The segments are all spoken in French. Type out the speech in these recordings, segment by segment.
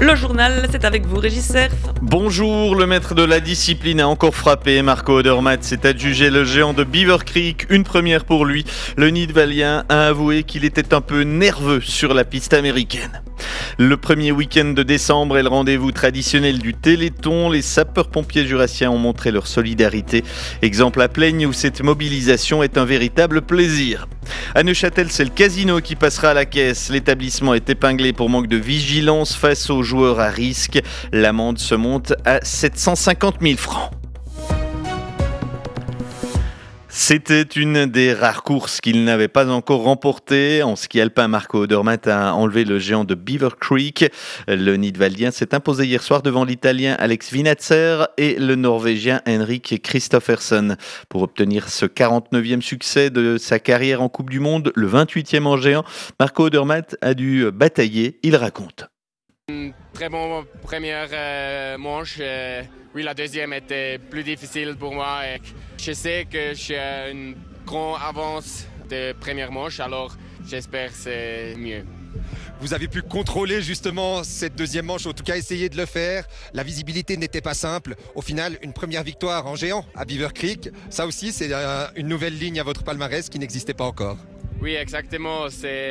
Le journal, c'est avec vous, Régis Cerf. Bonjour, le maître de la discipline a encore frappé. Marco Odermatt s'est adjugé le géant de Beaver Creek, une première pour lui. Le Nidwaldien a avoué qu'il était un peu nerveux sur la piste américaine. Le premier week-end de décembre est le rendez-vous traditionnel du Téléthon. Les sapeurs-pompiers jurassiens ont montré leur solidarité. Exemple à Plaigne où cette mobilisation est un véritable plaisir. À Neuchâtel, c'est le casino qui passera à la caisse. L'établissement est épinglé pour manque de vigilance face aux joueurs à risque. L'amende se monte à 750 000 francs. C'était une des rares courses qu'il n'avait pas encore remportées. En ski alpin, Marco Odermatt a enlevé le géant de Beaver Creek. Le Nidwaldien s'est imposé hier soir devant l'Italien Alex Vinatzer et le Norvégien Henrik Kristoffersen. Pour obtenir ce 49e succès de sa carrière en Coupe du Monde, le 28e en géant, Marco Odermatt a dû batailler, il raconte. Très bon première manche. Oui, la deuxième était plus difficile pour moi. Je sais que j'ai une grande avance de première manche, alors j'espère que c'est mieux. Vous avez pu contrôler justement cette deuxième manche, en tout cas essayer de le faire. La visibilité n'était pas simple. Au final, une première victoire en géant à Beaver Creek. Ça aussi, c'est une nouvelle ligne à votre palmarès qui n'existait pas encore. Oui, exactement.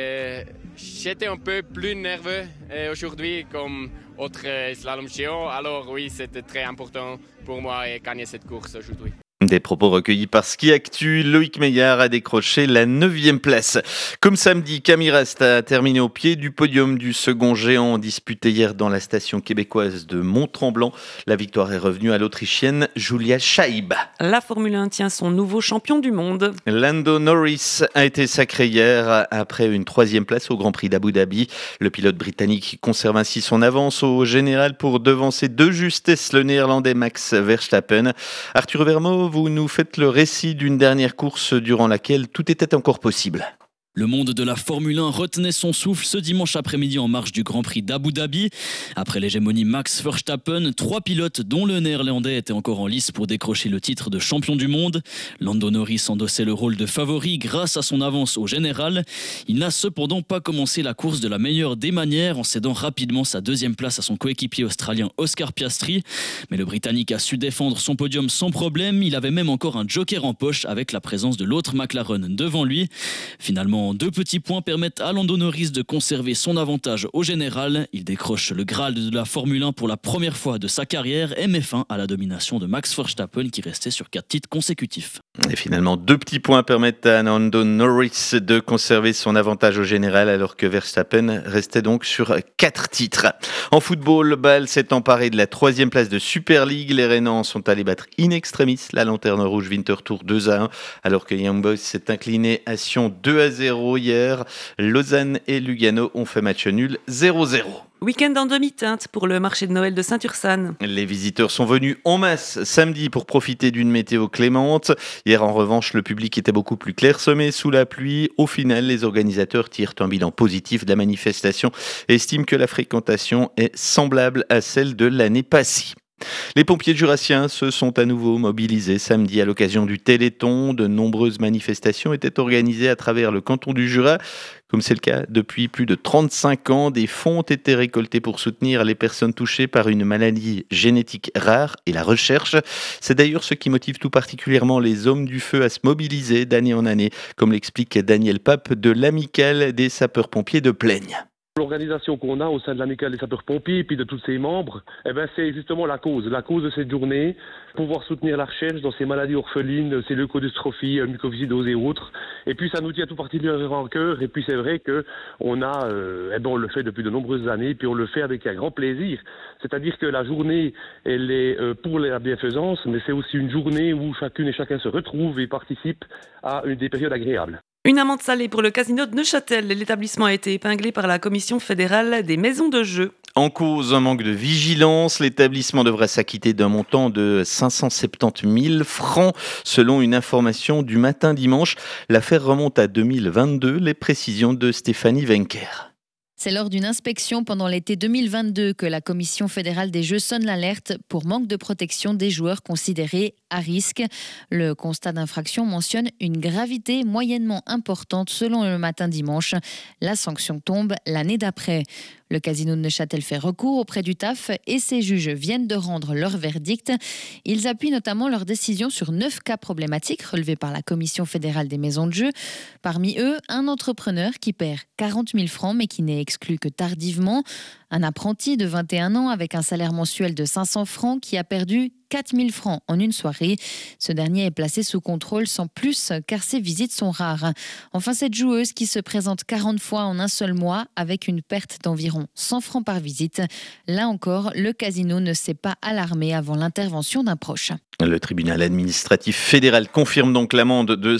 J'étais un peu plus nerveux aujourd'hui comme autre slalom géant. Alors oui, c'était très important pour moi de gagner cette course aujourd'hui. Des propos recueillis par Ski Actu, Loïc Meillard a décroché la 9e place. Comme samedi, Camille Rast a terminé au pied du podium du second géant disputé hier dans la station québécoise de Mont-Tremblant. La victoire est revenue à l'Autrichienne Julia Scheib. La Formule 1 tient son nouveau champion du monde. Lando Norris a été sacré hier après une 3e place au Grand Prix d'Abu Dhabi. Le pilote britannique conserve ainsi son avance au général pour devancer de justesse le néerlandais Max Verstappen. Arthur Vermeaux, vous nous faites le récit d'une dernière course durant laquelle tout était encore possible. Le monde de la Formule 1 retenait son souffle ce dimanche après-midi en marge du Grand Prix d'Abu Dhabi. Après l'hégémonie Max Verstappen, 3 pilotes dont le néerlandais étaient encore en lice pour décrocher le titre de champion du monde. Lando Norris endossait le rôle de favori grâce à son avance au général. Il n'a cependant pas commencé la course de la meilleure des manières en cédant rapidement sa 2e place à son coéquipier australien Oscar Piastri. Mais le Britannique a su défendre son podium sans problème. Il avait même encore un joker en poche avec la présence de l'autre McLaren devant lui. Finalement, 2 petits points permettent à Lando Norris de conserver son avantage au général. Il décroche le Graal de la Formule 1 pour la première fois de sa carrière et met fin à la domination de Max Verstappen qui restait sur 4 titres consécutifs. Et finalement, 2 petits points permettent à Lando Norris de conserver son avantage au général alors que Verstappen restait donc sur 4 titres. En football, Bâle s'est emparé de la 3e place de Super League. Les Rhénans sont allés battre in extremis la Lanterne Rouge Winterthur 2-1 alors que Young Boys s'est incliné à Sion 2-0 hier. Lausanne et Lugano ont fait match nul 0-0. Week-end en demi-teinte pour le marché de Noël de Saint-Ursanne. Les visiteurs sont venus en masse samedi pour profiter d'une météo clémente. Hier, en revanche, le public était beaucoup plus clairsemé sous la pluie. Au final, les organisateurs tirent un bilan positif de la manifestation et estiment que la fréquentation est semblable à celle de l'année passée. Les pompiers jurassiens se sont à nouveau mobilisés samedi à l'occasion du Téléthon. De nombreuses manifestations étaient organisées à travers le canton du Jura. Comme c'est le cas depuis plus de 35 ans, des fonds ont été récoltés pour soutenir les personnes touchées par une maladie génétique rare et la recherche. C'est d'ailleurs ce qui motive tout particulièrement les hommes du feu à se mobiliser d'année en année, comme l'explique Daniel Pape de l'Amicale des sapeurs-pompiers de Plaigne. L'organisation qu'on a au sein de l'Amicale des sapeurs-pompiers et puis de tous ses membres, c'est justement la cause de cette journée, pouvoir soutenir la recherche dans ces maladies orphelines, ces leucodystrophies, mucoviscidose et autres. Et puis ça nous tient tout particulièrement à cœur. Et puis c'est vrai que on le fait depuis de nombreuses années, et puis on le fait avec un grand plaisir. C'est-à-dire que la journée, elle est pour la bienfaisance, mais c'est aussi une journée où chacune et chacun se retrouve et participe à des périodes agréables. Une amende salée pour le casino de Neuchâtel. L'établissement a été épinglé par la Commission fédérale des maisons de jeux. En cause, un manque de vigilance. L'établissement devrait s'acquitter d'un montant de 570 000 francs, selon une information du matin dimanche. L'affaire remonte à 2022. Les précisions de Stéphanie Wenker. C'est lors d'une inspection pendant l'été 2022 que la Commission fédérale des jeux sonne l'alerte pour manque de protection des joueurs considérés à risque. Le constat d'infraction mentionne une gravité moyennement importante selon le matin dimanche. La sanction tombe l'année d'après. Le casino de Neuchâtel fait recours auprès du TAF et ses juges viennent de rendre leur verdict. Ils appuient notamment leur décision sur 9 cas problématiques relevés par la Commission fédérale des maisons de jeu. Parmi eux, un entrepreneur qui perd 40 000 francs mais qui n'est exclu que tardivement. Un apprenti de 21 ans avec un salaire mensuel de 500 francs qui a perdu 4 000 francs en une soirée. Ce dernier est placé sous contrôle sans plus car ses visites sont rares. Enfin, cette joueuse qui se présente 40 fois en un seul mois avec une perte d'environ 100 francs par visite. Là encore, le casino ne s'est pas alarmé avant l'intervention d'un proche. Le tribunal administratif fédéral confirme donc l'amende de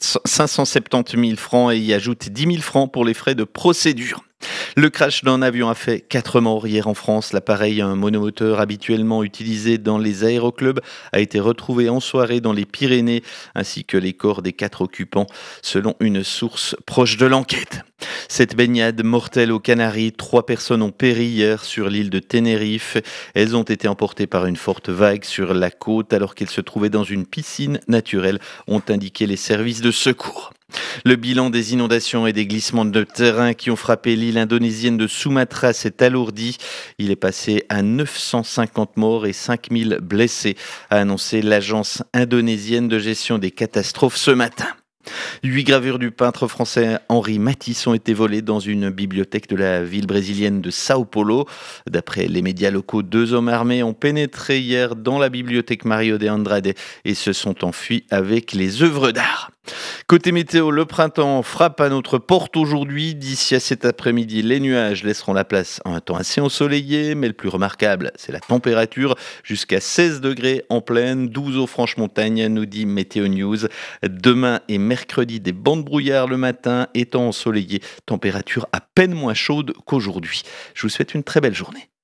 570 000 francs et y ajoute 10 000 francs pour les frais de procédure. Le crash d'un avion a fait 4 morts hier en France. L'appareil, un monomoteur habituellement utilisé dans les aéroclubs, a été retrouvé en soirée dans les Pyrénées, ainsi que les corps des 4 occupants, selon une source proche de l'enquête. Cette baignade mortelle aux Canaries, 3 personnes ont péri hier sur l'île de Tenerife. Elles ont été emportées par une forte vague sur la côte alors qu'elles se trouvaient dans une piscine naturelle, ont indiqué les services de secours. Le bilan des inondations et des glissements de terrain qui ont frappé l'île indonésienne de Sumatra s'est alourdi. Il est passé à 950 morts et 5000 blessés, a annoncé l'agence indonésienne de gestion des catastrophes ce matin. 8 gravures du peintre français Henri Matisse ont été volées dans une bibliothèque de la ville brésilienne de Sao Paulo. D'après les médias locaux, 2 hommes armés ont pénétré hier dans la bibliothèque Mario de Andrade et se sont enfuis avec les œuvres d'art. Côté météo, le printemps frappe à notre porte aujourd'hui. D'ici à cet après-midi, les nuages laisseront la place à un temps assez ensoleillé, mais le plus remarquable, c'est la température. Jusqu'à 16 degrés en plaine, 12 aux Franches-Montagnes, nous dit Météo News. Demain et mercredi, des bancs de brouillard le matin, étant ensoleillé, température à peine moins chaude qu'aujourd'hui. Je vous souhaite une très belle journée.